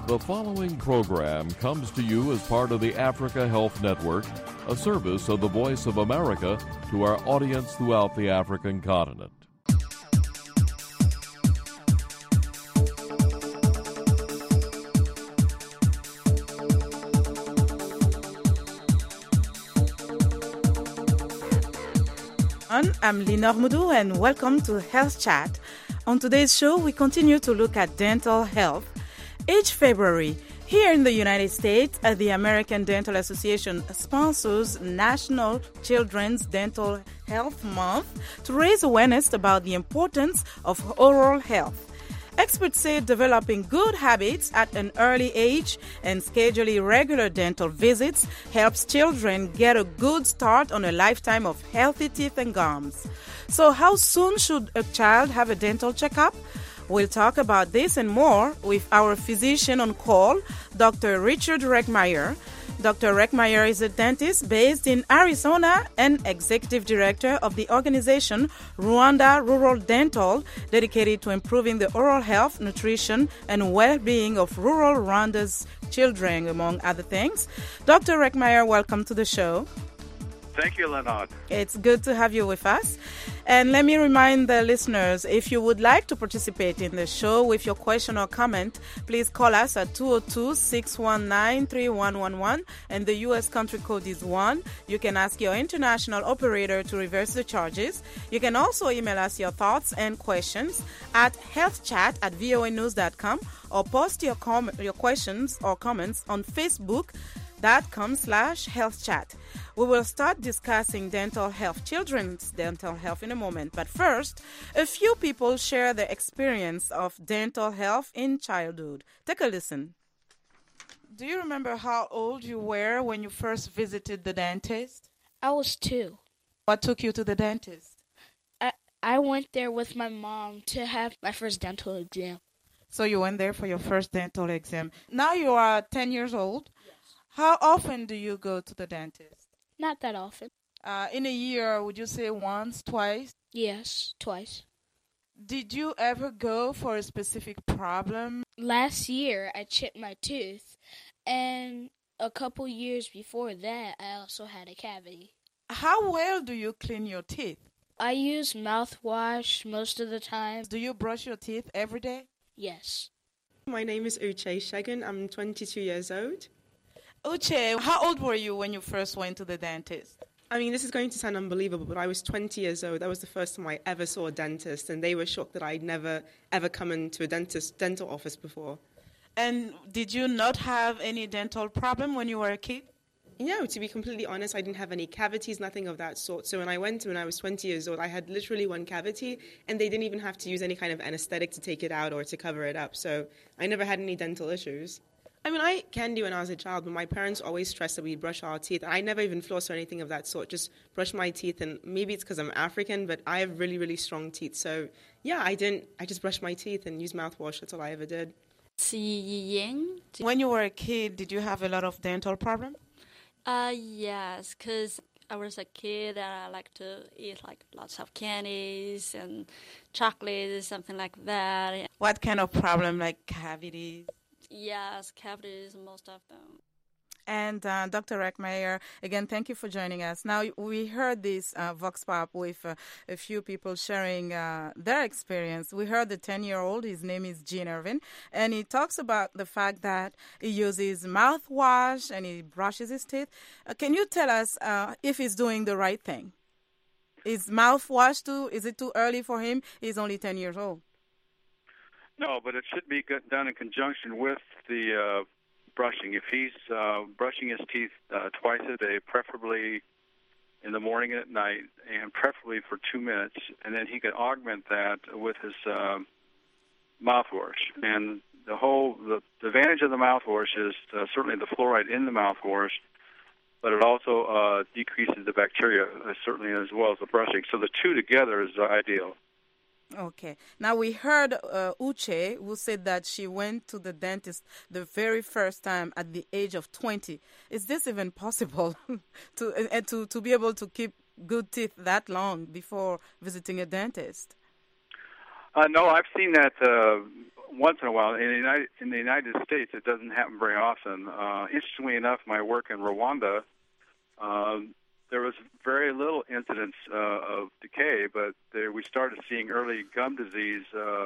The following program comes to you as part of the Africa Health Network, a service of the Voice of America to our audience throughout the African continent. I'm Lina Moudou and welcome to Health Chat. On today's show, we continue to look at dental health. Each February, here in the United States, the American Dental Association sponsors National Children's Dental Health Month to raise awareness about the importance of oral health. Experts say developing good habits at an early age and scheduling regular dental visits helps children get a good start on a lifetime of healthy teeth and gums. So how soon should a child have a dental checkup? We'll talk about this and more with our physician on call, Dr. Richard Reckmeyer. Dr. Reckmeyer is a dentist based in Arizona and executive director of the organization Rwanda Rural Dental, dedicated to improving the oral health, nutrition, and well-being of rural Rwanda's children, among other things. Dr. Reckmeyer, welcome to the show. Thank you, Leonard. It's good to have you with us. And let me remind the listeners, if you would like to participate in the show with your question or comment, please call us at 202-619-3111, and the U.S. country code is 1. You can ask your international operator to reverse the charges. You can also email us your thoughts and questions at healthchat@voanews.com or post your questions or comments on Facebook.com/healthchat. We will start discussing dental health, children's dental health in a moment. But first, a few people share their experience of dental health in childhood. Take a listen. Do you remember how old you were when you first visited the dentist? I was 2. What took you to the dentist? I went there with my mom to have my first dental exam. So you went there for your first dental exam. Now you are 10 years old. Yes. How often do you go to the dentist? Not that often. In a year, would you say once, twice? Yes, twice. Did you ever go for a specific problem? Last year, I chipped my tooth, and a couple years before that, I also had a cavity. How well do you clean your teeth? I use mouthwash most of the time. Do you brush your teeth every day? Yes. My name is Uche Shagun. I'm 22 years old. Uche, how old were you when you first went to the dentist? I mean, this is going to sound unbelievable, but I was 20 years old. That was the first time I ever saw a dentist, and they were shocked that I'd never, ever come into a dental office before. And did you not have any dental problem when you were a kid? No, to be completely honest, I didn't have any cavities, nothing of that sort. So when I went when I was 20 years old, I had literally one cavity, and they didn't even have to use any kind of anesthetic to take it out or to cover it up. So I never had any dental issues. I mean, I can do when I was a child, but my parents always stressed that we brush our teeth. I never even floss or anything of that sort, just brush my teeth. And maybe it's because I'm African, but I have really, really strong teeth. So, yeah, I just brushed my teeth and used mouthwash. That's all I ever did. When you were a kid, did you have a lot of dental problems? Yes, because I was a kid and I like to eat like lots of candies and chocolates, something like that. What kind of problem, like cavities? Yes, cavities, most of them. And Dr. Reckmeyer, again, thank you for joining us. Now, we heard this Vox Pop with a few people sharing their experience. We heard the 10-year-old, his name is Gene Irvin, and he talks about the fact that he uses mouthwash and he brushes his teeth. Can you tell us if he's doing the right thing? Is mouthwash is it too early for him? He's only 10 years old. No, but it should be done in conjunction with the brushing. If he's brushing his teeth twice a day, preferably in the morning and at night, and preferably for 2 minutes, and then he could augment that with his mouthwash. And the advantage of the mouthwash is certainly the fluoride in the mouthwash, but it also decreases the bacteria, certainly as well as the brushing. So the two together is ideal. Okay. Now, we heard Uche, who said that she went to the dentist the very first time at the age of 20. Is this even possible to be able to keep good teeth that long before visiting a dentist? No, I've seen that once in a while. In the United States, it doesn't happen very often. Interestingly enough, my work in Rwanda, there was very little incidence of decay, but we started seeing early gum disease,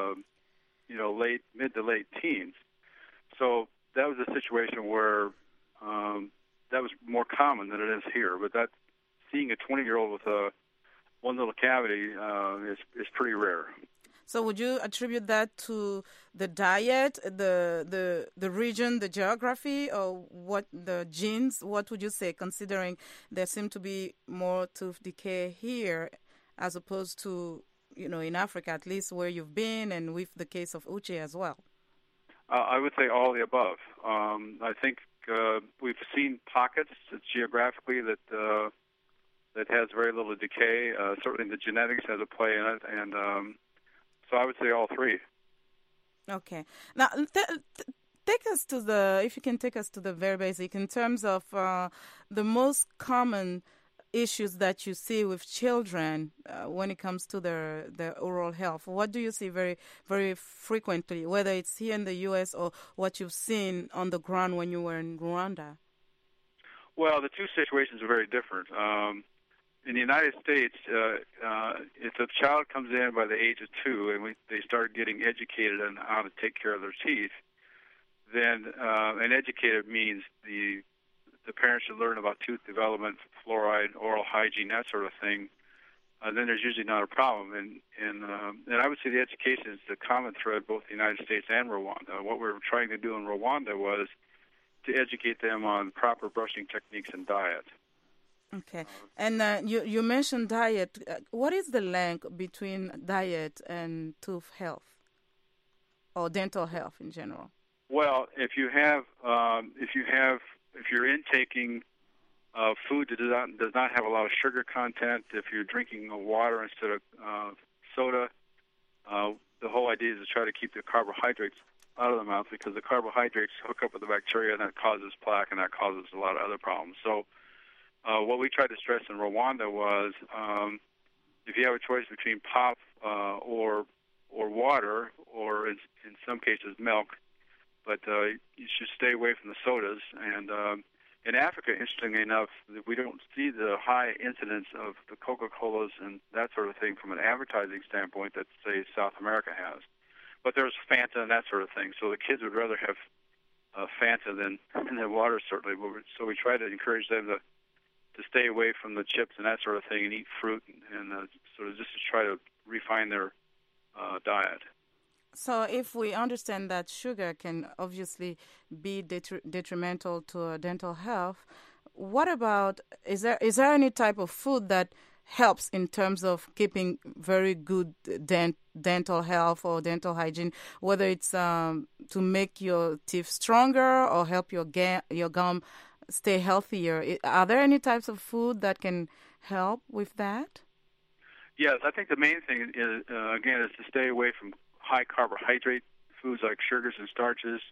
mid to late teens. So that was a situation where that was more common than it is here. But that seeing a 20-year-old with one little cavity is pretty rare. So would you attribute that to the diet, the region, the geography, or what, the genes? What would you say, considering there seem to be more tooth decay here as opposed to, in Africa, at least where you've been, and with the case of Uche as well? I would say all the above. I think we've seen pockets geographically that has very little decay. Certainly the genetics has a play in it, and so I would say all three. Okay. Now, take us to if you can take us to the very basic in terms of the most common issues that you see with children when it comes to their oral health. What do you see very, very frequently, whether it's here in the U.S. or what you've seen on the ground when you were in Rwanda? Well, the two situations are very different. In the United States, if a child comes in by the age of 2 and they start getting educated on how to take care of their teeth, then and educated means the parents should learn about tooth development, fluoride, oral hygiene, that sort of thing. Then there's usually not a problem. And I would say the education is the common thread both the United States and Rwanda. What we were trying to do in Rwanda was to educate them on proper brushing techniques and diet. Okay. And you mentioned diet. What is the link between diet and tooth health or dental health in general? Well, if you're intaking food that does not have a lot of sugar content, if you're drinking water instead of soda, the whole idea is to try to keep the carbohydrates out of the mouth, because the carbohydrates hook up with the bacteria and that causes plaque and that causes a lot of other problems. So what we tried to stress in Rwanda was if you have a choice between pop or water, or in some cases milk, but you should stay away from the sodas. And in Africa, interestingly enough, we don't see the high incidence of the Coca-Colas and that sort of thing from an advertising standpoint that, say, South America has. But there's Fanta and that sort of thing. So the kids would rather have Fanta than water, certainly. So we try to encourage them to stay away from the chips and that sort of thing and eat fruit and sort of just to try to refine their diet. So if we understand that sugar can obviously be detrimental to dental health, what about, is there any type of food that helps in terms of keeping very good dental health or dental hygiene, whether it's to make your teeth stronger or help your gum stay healthier? Are there any types of food that can help with that? Yes, I think the main thing is, again, is to stay away from high carbohydrate foods like sugars and starches.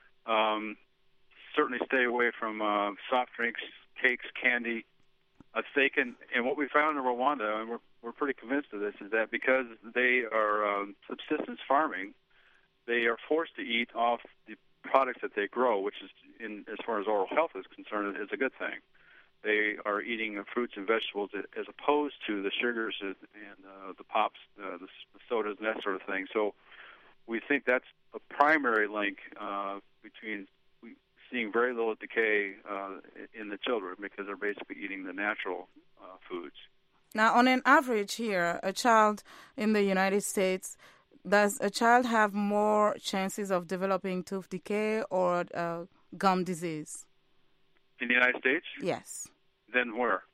Certainly stay away from soft drinks, cakes, candy, steak. And what we found in Rwanda, and we're pretty convinced of this, is that because they are subsistence farming, they are forced to eat off the products that they grow, which is, as far as oral health is concerned, is a good thing. They are eating fruits and vegetables as opposed to the sugars and the pops, the sodas, and that sort of thing. So we think that's a primary link between seeing very little decay in the children, because they're basically eating the natural foods. Now, on an average here, a child in the United States, does a child have more chances of developing tooth decay or gum disease? In the United States? Yes. Then where?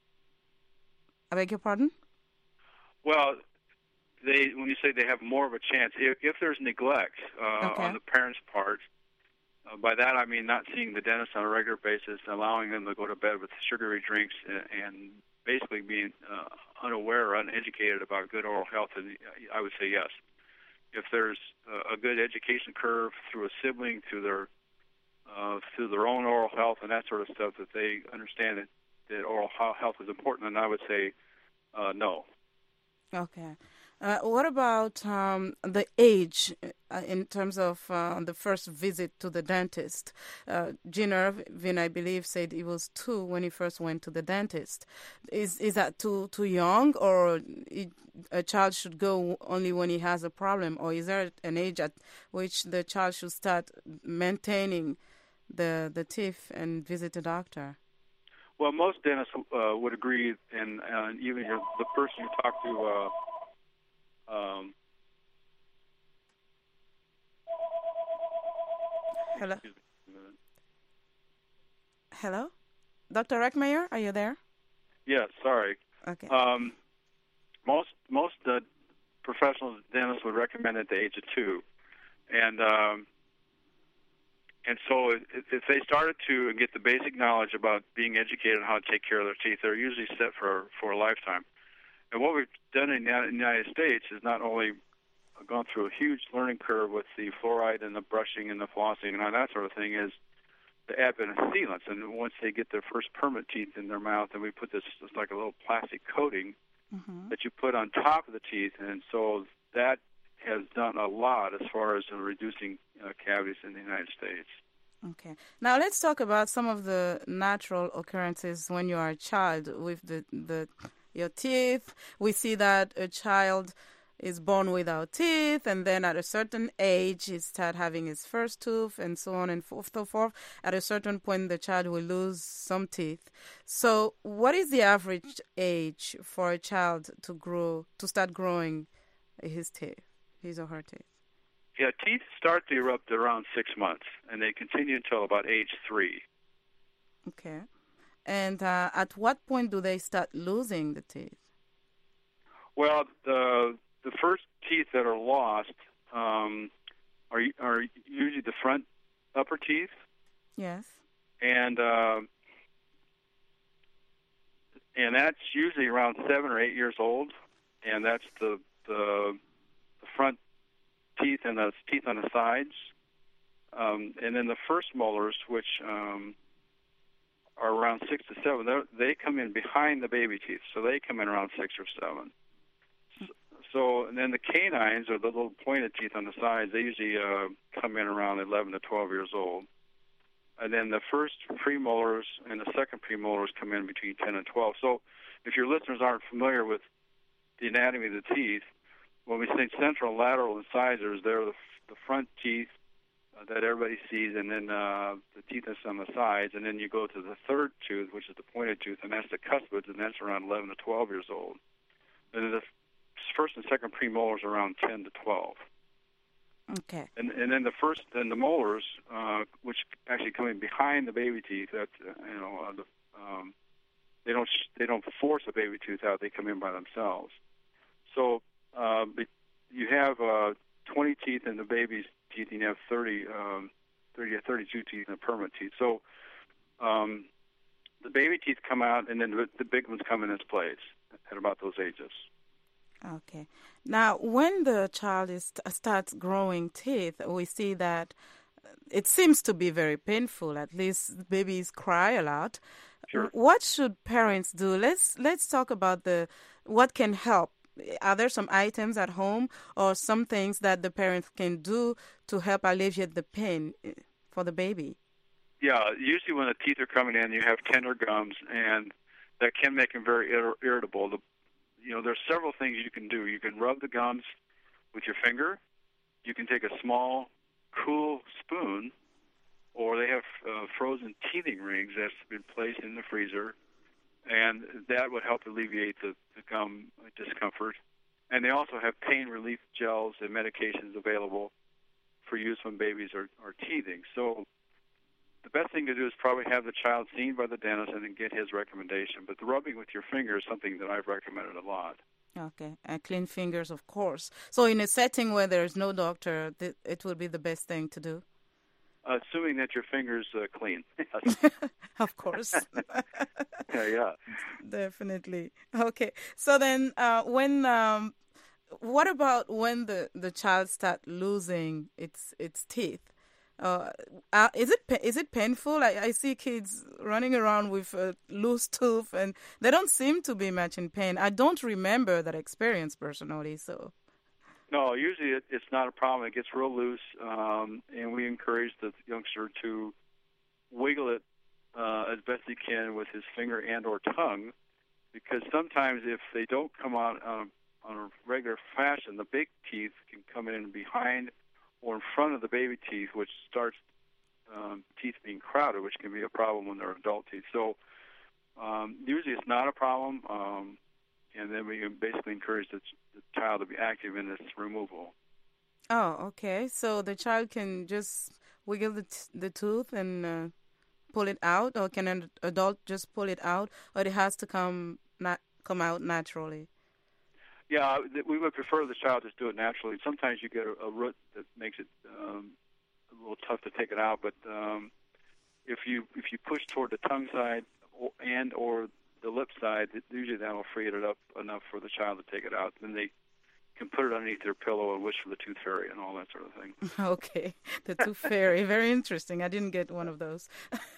I beg your pardon? Well, when you say they have more of a chance, if there's neglect on the parents' part, by that I mean not seeing the dentist on a regular basis, allowing them to go to bed with sugary drinks, and basically being unaware or uneducated about good oral health, and I would say yes. If there's a good education curve through a sibling, through their own oral health and that sort of stuff, that they understand that oral health is important, and I would say no. Okay. What about the age in terms of the first visit to the dentist? Gene Irvin, I believe, said he was 2 when he first went to the dentist. Is that too young, or a child should go only when he has a problem, or is there an age at which the child should start maintaining the teeth and visit a doctor? Well, most dentists would agree, and even the person you talk to. Hello? Hello? Dr. Reckmeyer, are you there? Yes, sorry. Okay. Most professional dentists would recommend at the age of 2. And so if they started to get the basic knowledge about being educated on how to take care of their teeth, they're usually set for a lifetime. And what we've done in the United States is not only gone through a huge learning curve with the fluoride and the brushing and the flossing and all that sort of thing, is the advent of sealants. And once they get their first permanent teeth in their mouth, then we put this, it's like a little plastic coating that you put on top of the teeth. And so that has done a lot as far as reducing cavities in the United States. Okay. Now let's talk about some of the natural occurrences when you are a child with your teeth. We see that a child is born without teeth, and then at a certain age he starts having his first tooth, and so on and so forth. At a certain point, the child will lose some teeth. So what is the average age for a child to start growing his or her teeth? Yeah, teeth start to erupt around 6 months, and they continue until about age 3. Okay. And at what point do they start losing the teeth? Well, the first teeth that are lost are usually the front upper teeth. Yes. And that's usually around 7 or 8 years old, and that's the front teeth and the teeth on the sides. And then the first molars, which are around 6 to 7, they come in behind the baby teeth, so they come in around 6 or 7. So, and then the canines, or the little pointed teeth on the sides, they usually come in around 11 to 12 years old. And then the first premolars and the second premolars come in between 10 and 12. So if your listeners aren't familiar with the anatomy of the teeth, when we say central, lateral, and incisors, they're the front teeth that everybody sees, and then the teeth that's on the sides. And then you go to the third tooth, which is the pointed tooth, and that's the cuspids, and that's around 11 to 12 years old. And then the first and second premolars are around 10 to 12. Okay. And then the molars, which actually come in behind the baby teeth, that they don't force a baby tooth out; they come in by themselves. So you have 20 teeth in the baby's teeth, and you have 30 or 32 teeth in the permanent teeth. So the baby teeth come out, and then the big ones come in its place at about those ages. Okay. Now, when the child starts growing teeth, we see that it seems to be very painful. At least babies cry a lot. Sure. What should parents do? Let's talk about what can help. Are there some items at home or some things that the parents can do to help alleviate the pain for the baby? Yeah, usually when the teeth are coming in, you have tender gums, and that can make them very irritable. There's several things you can do. You can rub the gums with your finger. You can take a small, cool spoon, or they have frozen teething rings that's been placed in the freezer, and that would help alleviate the gum discomfort. And they also have pain relief gels and medications available for use when babies are teething. So the best thing to do is probably have the child seen by the dentist and then get his recommendation. But the rubbing with your finger is something that I've recommended a lot. Okay, and clean fingers, of course. So in a setting where there's no doctor, it would be the best thing to do? Assuming that your finger's clean. Of course. Yeah. Definitely. Okay. So then what about when the child starts losing its teeth? Is it painful? I see kids running around with a loose tooth, and they don't seem to be much in pain. I don't remember that experience personally, so. No, usually it's not a problem. It gets real loose, and we encourage the youngster to wiggle it as best he can with his finger and or tongue, because sometimes if they don't come out on a regular fashion, the big teeth can come in behind or in front of the baby teeth, which starts teeth being crowded, which can be a problem when they're adult teeth. So usually it's not a problem, and then we basically encourage the child to be active in this removal. Oh, okay. So the child can just wiggle the tooth and pull it out, or can an adult just pull it out, or it has to come out naturally? Yeah, we would prefer the child just do it naturally. Sometimes you get a root that makes it a little tough to take it out, but if you push toward the tongue side or the lip side, usually that will free it up enough for the child to take it out. Then they can put it underneath their pillow and wish for the tooth fairy and all that sort of thing. Okay, the tooth fairy. Very interesting. I didn't get one of those.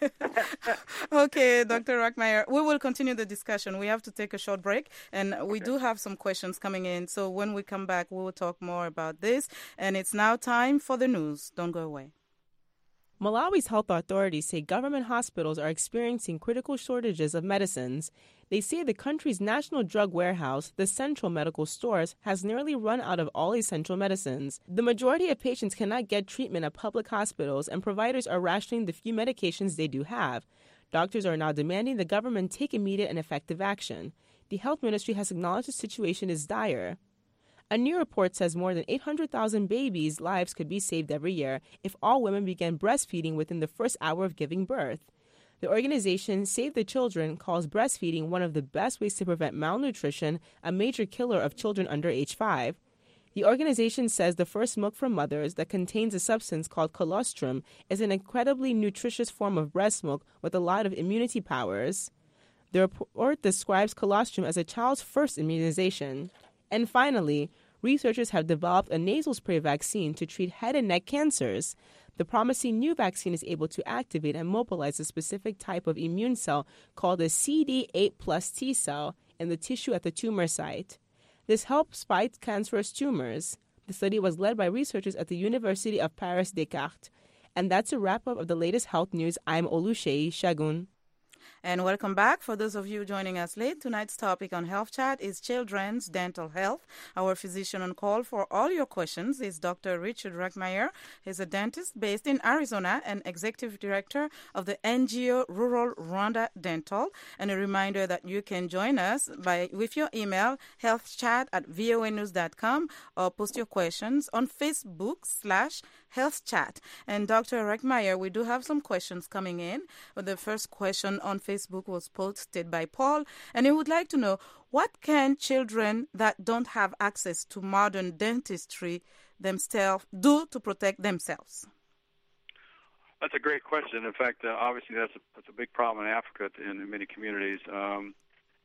Okay, Dr. Rackmeyer, we will continue the discussion. We have to take a short break, and we do have some questions coming in. So when we come back, we will talk more about this. And it's now time for the news. Don't go away. Malawi's health authorities say government hospitals are experiencing critical shortages of medicines. They say the country's national drug warehouse, the Central Medical Stores, has nearly run out of all essential medicines. The majority of patients cannot get treatment at public hospitals, and providers are rationing the few medications they do have. Doctors are now demanding the government take immediate and effective action. The health ministry has acknowledged the situation is dire. A new report says more than 800,000 babies' lives could be saved every year if all women began breastfeeding within the first hour of giving birth. The organization Save the Children calls breastfeeding one of the best ways to prevent malnutrition, a major killer of children under age 5. The organization says the first milk from mothers that contains a substance called colostrum is an incredibly nutritious form of breast milk with a lot of immunity powers. The report describes colostrum as a child's first immunization. And finally, researchers have developed a nasal spray vaccine to treat head and neck cancers. The promising new vaccine is able to activate and mobilize a specific type of immune cell called a CD8 plus T cell in the tissue at the tumor site. This helps fight cancerous tumors. The study was led by researchers at the University of Paris Descartes. And that's a wrap-up of the latest health news. I'm Oluseyi Segun. And welcome back. For those of you joining us late, tonight's topic on Health Chat is children's dental health. Our physician on call for all your questions is Dr. Richard Rackmeyer. He's a dentist based in Arizona and executive director of the NGO Rural Rwanda Dental. And a reminder that you can join us with your email, healthchat@voanews.com, or post your questions on Facebook/HealthChat. And Dr. Rackmeyer, we do have some questions coming in. But the first question on Facebook was posted by Paul, and he would like to know, what can children that don't have access to modern dentistry themselves do to protect themselves? That's a great question. In fact, obviously that's a big problem in Africa in many communities. I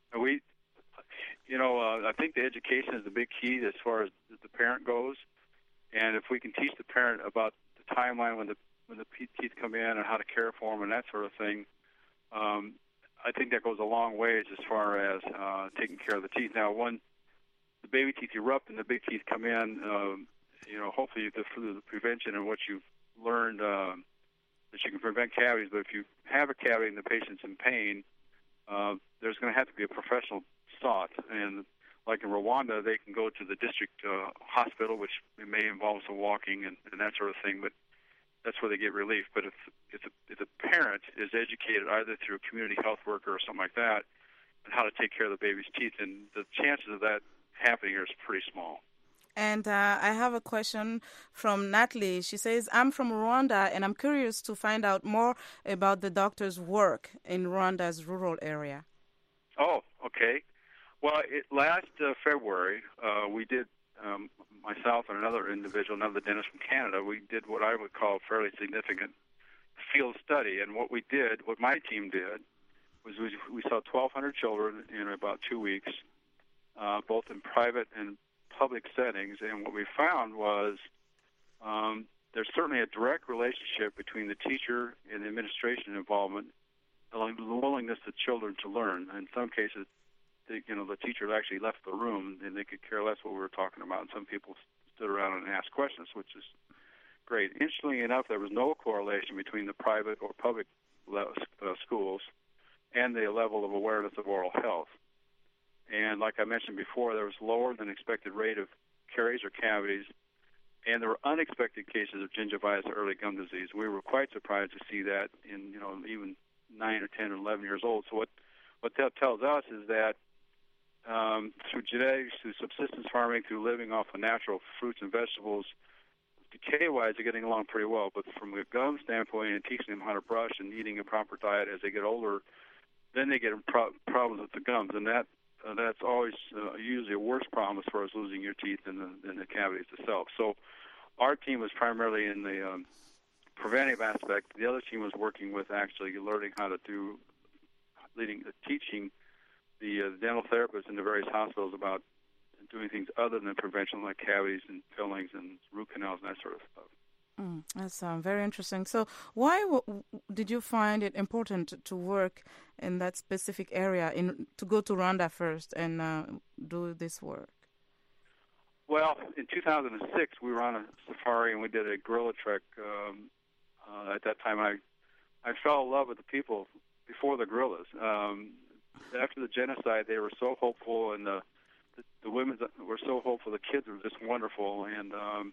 think the education is the big key as far as the parent goes, and if we can teach the parent about the timeline when the teeth come in and how to care for them and that sort of thing, I think that goes a long ways as far as taking care of the teeth. Now, when the baby teeth erupt and the big teeth come in, hopefully through the prevention and what you've learned that you can prevent cavities. But if you have a cavity and the patient's in pain, there's going to have to be a professional sought. And like in Rwanda, they can go to the district hospital, which may involve some walking and that sort of thing. But that's where they get relief. But if a parent is educated either through a community health worker or something like that on how to take care of the baby's teeth, then the chances of that happening is pretty small. And I have a question from Natalie. She says, I'm from Rwanda, and I'm curious to find out more about the doctor's work in Rwanda's rural area. Oh, okay. Well, last February, we did, myself and another dentist from Canada, we did what I would call a fairly significant field study. And what my team did, was we saw 1,200 children in about 2 weeks, both in private and public settings. And what we found was there's certainly a direct relationship between the teacher and the administration involvement the willingness of children to learn. In some cases, the teacher actually left the room and they could care less what we were talking about. And some people stood around and asked questions, which is great. Interestingly enough, there was no correlation between the private or public schools and the level of awareness of oral health. And like I mentioned before, there was lower than expected rate of caries or cavities, and there were unexpected cases of gingivitis or early gum disease. We were quite surprised to see that in even 9 or 10 or 11 years old. So what that tells us is that through genetics, through subsistence farming, through living off of natural fruits and vegetables, decay-wise, they're getting along pretty well. But from a gum standpoint and teaching them how to brush and eating a proper diet as they get older, then they get problems with the gums, and that's always usually a worse problem as far as losing your teeth than the cavities itself. So our team was primarily in the preventive aspect. The other team was working with actually learning how to teaching the dental therapists in the various hospitals about doing things other than prevention, like cavities and fillings and root canals and that sort of stuff. That's very interesting. So why did you find it important to work in that specific area, to go to Rwanda first and do this work? Well, in 2006, we were on a safari and we did a gorilla trek. At that time, I fell in love with the people before the gorillas. After the genocide, they were so hopeful, and the women were so hopeful. The kids were just wonderful, and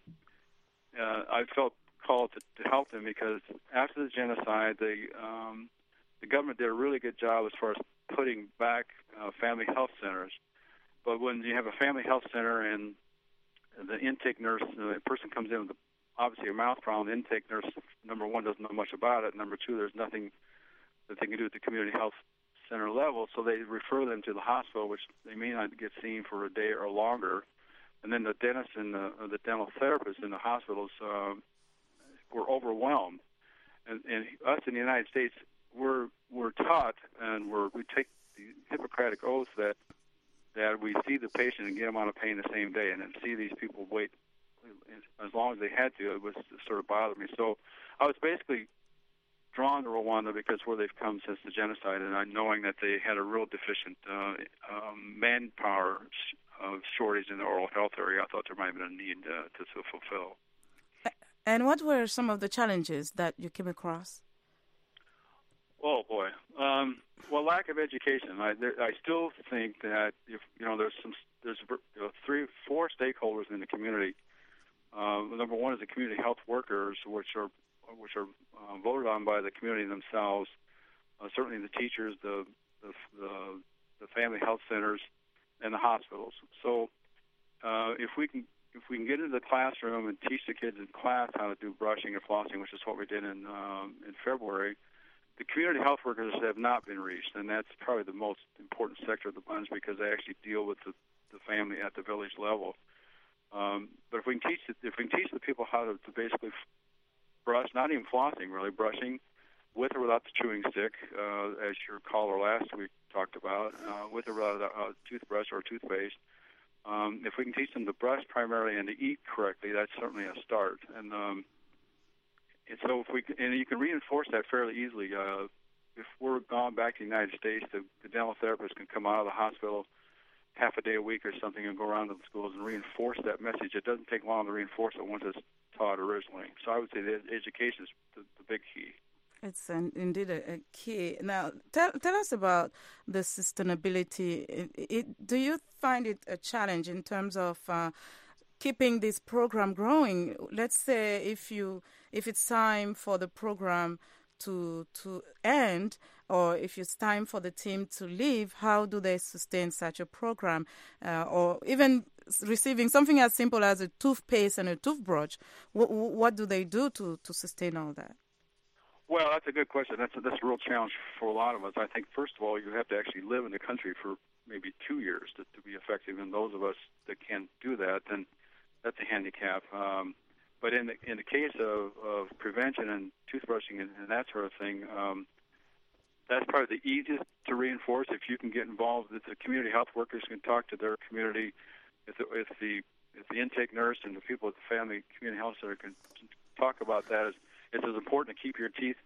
I felt called to help them because after the genocide, the government did a really good job as far as putting back family health centers. But when you have a family health center and the intake nurse, the person comes in with obviously a mouth problem, the intake nurse, number one, doesn't know much about it. Number two, there's nothing that they can do at the community health center level, so they refer them to the hospital, which they may not get seen for a day or longer. And then the dentists and the dental therapists in the hospitals were overwhelmed. And us in the United States, we're taught and we take the Hippocratic oath that we see the patient and get them out of pain the same day, and then see these people wait as long as they had to. It was sort of bothered me. So I was basically drawn to Rwanda because where they've come since the genocide, and knowing that they had a real deficient manpower shortage in the oral health area, I thought there might have been a need to fulfill. And what were some of the challenges that you came across? Oh boy, well, lack of education. I still think that if there's 3-4 stakeholders in the community. Number one is the community health workers, which are voted on by the community themselves. Certainly the teachers, the family health centers, and the hospitals. So if we can get into the classroom and teach the kids in class how to do brushing and flossing, which is what we did in February, the community health workers have not been reached, and that's probably the most important sector of the bunch because they actually deal with the family at the village level. But if we can teach the people how to basically brush, not even flossing, really brushing, with or without the chewing stick, as your caller last week talked about, with or without a toothbrush or toothpaste. If we can teach them to brush primarily and to eat correctly, that's certainly a start. And so you can reinforce that fairly easily. If we're gone back to the United States, the dental therapist can come out of the hospital half a day a week or something and go around to the schools and reinforce that message. It doesn't take long to reinforce it once it's taught originally. So I would say that education is the big key. It's indeed a key. Now, tell us about the sustainability. Do you find it a challenge in terms of keeping this program growing? Let's say if it's time for the program to end, or if it's time for the team to leave, how do they sustain such a program? Or even receiving something as simple as a toothpaste and a toothbrush, what do they do to sustain all that? Well, that's a good question. That's a real challenge for a lot of us. I think, first of all, you have to actually live in the country for maybe 2 years to be effective. And those of us that can't do that, then that's a handicap. But in the case of prevention and toothbrushing and that sort of thing, that's probably the easiest to reinforce. If you can get involved, if the community health workers can talk to their community, if the intake nurse and the people at the family community health center can talk about that, it's as important to keep your teeth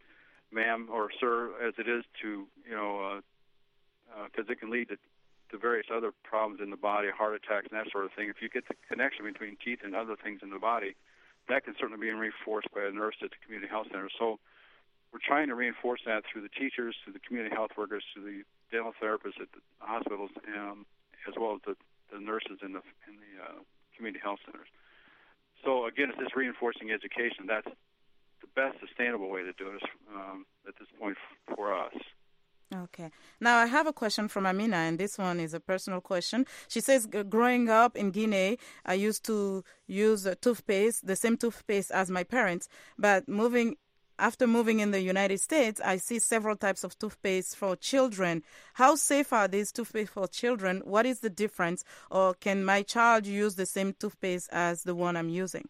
ma'am or sir, as it is to, because it can lead to various other problems in the body, heart attacks and that sort of thing. If you get the connection between teeth and other things in the body, that can certainly be reinforced by a nurse at the community health center. So we're trying to reinforce that through the teachers, through the community health workers, through the dental therapists at the hospitals, as well as the nurses in the community health centers. So again, it's just reinforcing education. That's the best sustainable way to do it at this point for us. Okay. Now, I have a question from Amina, and this one is a personal question. She says, growing up in Guinea, I used to use toothpaste, the same toothpaste as my parents, but after moving in the United States, I see several types of toothpaste for children. How safe are these toothpaste for children? What is the difference? Or can my child use the same toothpaste as the one I'm using?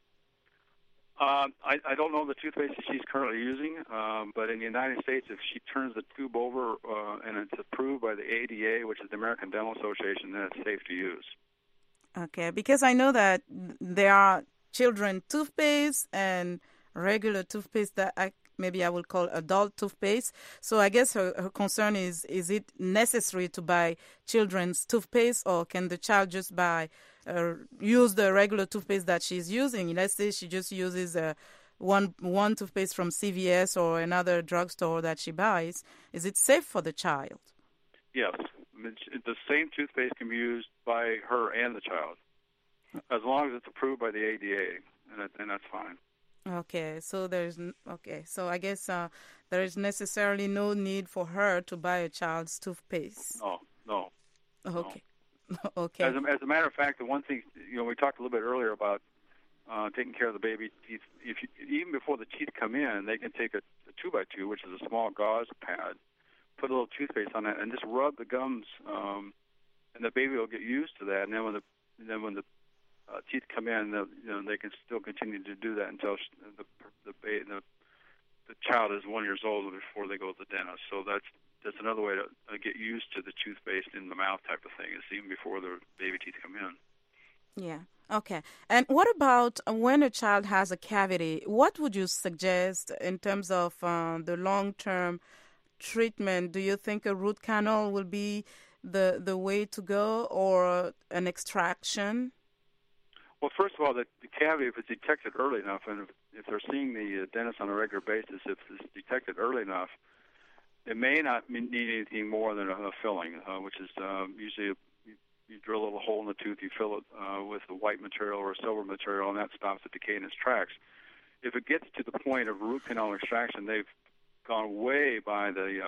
I don't know the toothpaste that she's currently using, but in the United States, if she turns the tube over and it's approved by the ADA, which is the American Dental Association, then it's safe to use. Okay, because I know that there are children toothpaste and regular toothpaste that maybe I will call adult toothpaste. So I guess her concern is it necessary to buy children's toothpaste, or can the child just use the regular toothpaste that she's using? Let's say she just uses one toothpaste from CVS or another drugstore that she buys. Is it safe for the child? Yes. The same toothpaste can be used by her and the child, as long as it's approved by the ADA, and that's fine. Okay, so so I guess there is necessarily no need for her to buy a child's toothpaste. No. Okay. Okay. As a matter of fact, the one thing, we talked a little bit earlier about taking care of the baby teeth. Even before the teeth come in, they can take a 2x2, which is a small gauze pad, put a little toothpaste on it, and just rub the gums, and the baby will get used to that. And then when the teeth come in, they can still continue to do that until the child is 1 year old before they go to the dentist. So that's another way to get used to the toothpaste in the mouth type of thing, is even before the baby teeth come in. Yeah. Okay. And what about when a child has a cavity? What would you suggest in terms of the long-term treatment? Do you think a root canal will be the way to go, or an extraction? Well, first of all, the cavity, if it's detected early enough, and if they're seeing the dentist on a regular basis, if it's detected early enough, it may not need anything more than a filling, which is usually you drill a little hole in the tooth, you fill it with a white material or a silver material, and that stops the decay in its tracks. If it gets to the point of root canal extraction, they've gone way by the,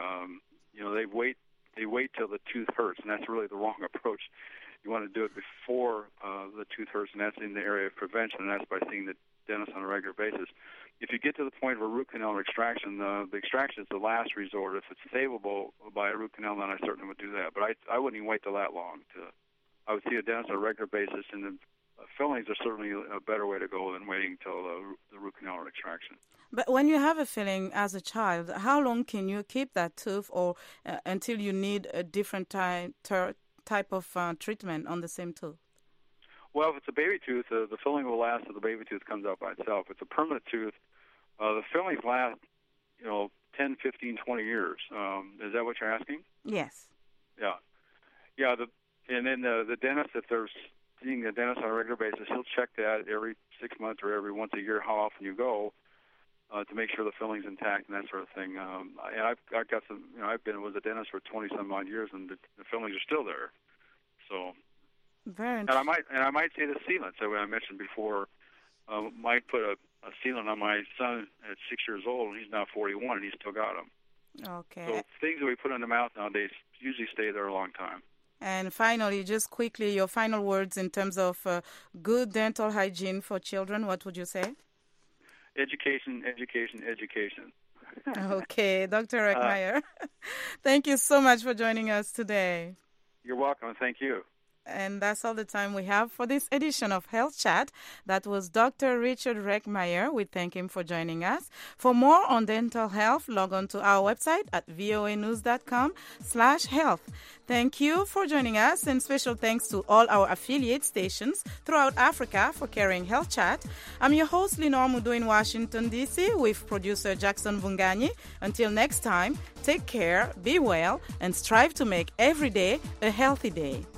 they wait till the tooth hurts, and that's really the wrong approach. You want to do it before the tooth hurts, and that's in the area of prevention, and that's by seeing the dentist on a regular basis. If you get to the point of a root canal extraction, the extraction is the last resort. If it's savable by a root canal, then I certainly would do that. But I wouldn't even wait till that long. I would see a dentist on a regular basis, and the fillings are certainly a better way to go than waiting till the root canal extraction. But when you have a filling as a child, how long can you keep that tooth, or until you need a different type of treatment on the same tooth? Well, if it's a baby tooth, the filling will last till the baby tooth comes out by itself. If it's a permanent tooth, the fillings last, 10, 15, 20 years. Is that what you're asking? Yes. Yeah. Yeah, and then the dentist, if they're seeing the dentist on a regular basis, he'll check that every 6 months or every once a year, how often you go, to make sure the filling's intact and that sort of thing. And I've got some, I've been with a dentist for 20-some odd years, and the fillings are still there. So. Very interesting. And I might say the sealants that I mentioned before. Might put a sealant on my son at 6 years old, and he's now 41, and he's still got them. Okay. So things that we put in the mouth nowadays usually stay there a long time. And finally, just quickly, your final words in terms of good dental hygiene for children, what would you say? Education, education, education. Okay, Dr. Reckmeyer, thank you so much for joining us today. You're welcome. Thank you. And that's all the time we have for this edition of Health Chat. That was Dr. Richard Reckmeyer. We thank him for joining us. For more on dental health, log on to our website at voanews.com/health. Thank you for joining us, and special thanks to all our affiliate stations throughout Africa for carrying Health Chat. I'm your host, Lenore Mudu in Washington, D.C., with producer Jackson Vunganyi. Until next time, take care, be well, and strive to make every day a healthy day.